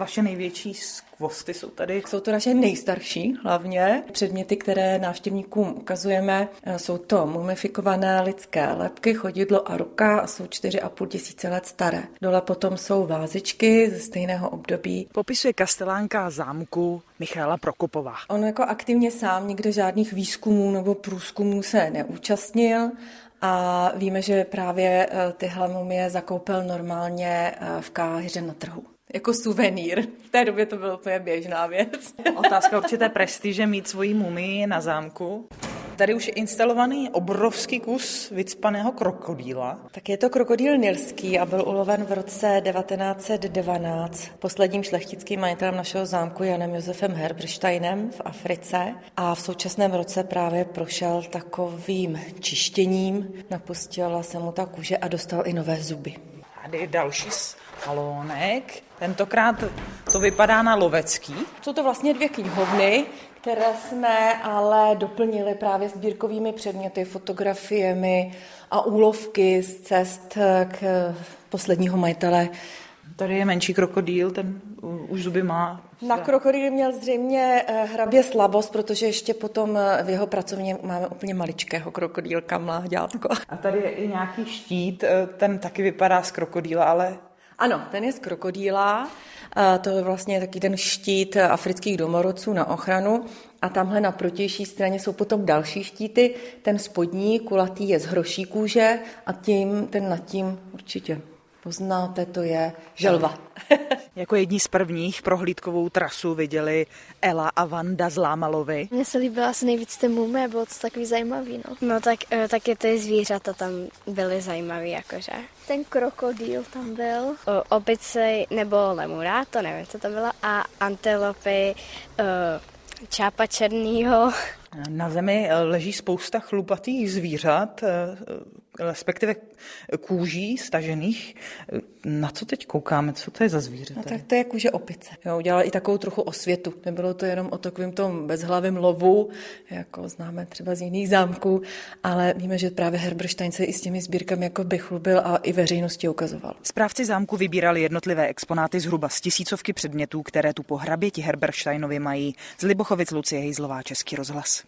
vaše největší skvosty jsou tady? Jsou to naše nejstarší hlavně. Předměty, které návštěvníkům ukazujeme, jsou to mumifikované lidské lebky, chodidlo a ruka a jsou 4,5 tisíce let staré. Dole potom jsou vázičky ze stejného období. Popisuje kastelánka zámku Michaela Prokopová. On jako aktivně sám nikde žádných výzkumů nebo průzkumů se neúčastnil. A víme, že právě tyhle mumie zakoupil normálně v Káhiře na trhu. Jako suvenýr. V té době to byla úplně běžná věc. Otázka určité prestiže mít svoji mumii na zámku. Tady už je instalovaný obrovský kus vycpaného krokodýla. Tak je to krokodýl nilský a byl uloven v roce 1912 posledním šlechtickým majitelem našeho zámku Janem Josefem Herbersteinem v Africe a v současném roce právě prošel takovým čištěním, napustila se mu ta kůže a dostal i nové zuby. Tady je další salónek, tentokrát to vypadá na lovecký. Jsou to vlastně 2 knihovny, které jsme ale doplnili právě sbírkovými předměty, fotografiemi a úlovky z cest k posledního majitele. Tady je menší krokodýl, ten už zuby má. Na krokodýl měl zřejmě hrabě slabost, protože ještě potom v jeho pracovně máme úplně maličkého krokodýlka, mláďátko. A tady je i nějaký štít, ten taky vypadá z krokodýla, ale... Ano, ten je z krokodýla. To je vlastně taky ten štít afrických domorodců na ochranu. A tamhle na protější straně jsou potom další štíty. Ten spodní, kulatý, je z hroší kůže a ten nad tím určitě poznáte, to je želva. Jako jedni z prvních prohlídkovou trasu viděli Ela a Vanda z Lámalovy. Mně se líbila asi nejvíc ten mumie, bylo to takový zajímavý. No tak taky ty zvířata tam byly zajímavý, jakože. Ten krokodýl tam byl, opice nebo lemura, to nevím, co to bylo, a antilopy, čápa černýho. Na zemi leží spousta chlupatých zvířat, respektive kůží stažených. Na co teď koukáme? Co to je za zvíře? No, tak to je kůže opice. Jo, udělala i takovou trochu osvětu. Nebylo to jenom o takovém tom bezhlavém lovu, jako známe třeba z jiných zámků, ale víme, že právě Herberstein se i s těmi sbírkami jako by chlubil a i veřejnosti ukazoval. Správci zámku vybírali jednotlivé exponáty zhruba z 1000 předmětů, které tu po hraběti Herbersteinovi mají. Z Libochovic Lucie Hejzlová, Český rozhlas.